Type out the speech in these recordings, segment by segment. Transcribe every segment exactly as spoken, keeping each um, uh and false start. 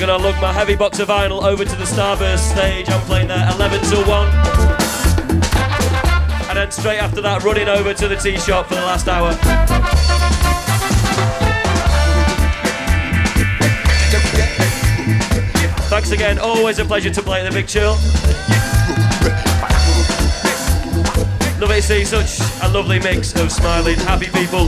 going to lug my heavy box of vinyl over to the Starburst stage. I'm playing there eleven till one. And then straight after that, running over to the tea shop for the last hour. Thanks again, always a pleasure to play at the Big Chill. Lovely to see such a lovely mix of smiling, happy people.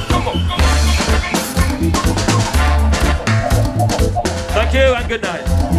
Thank you and good night.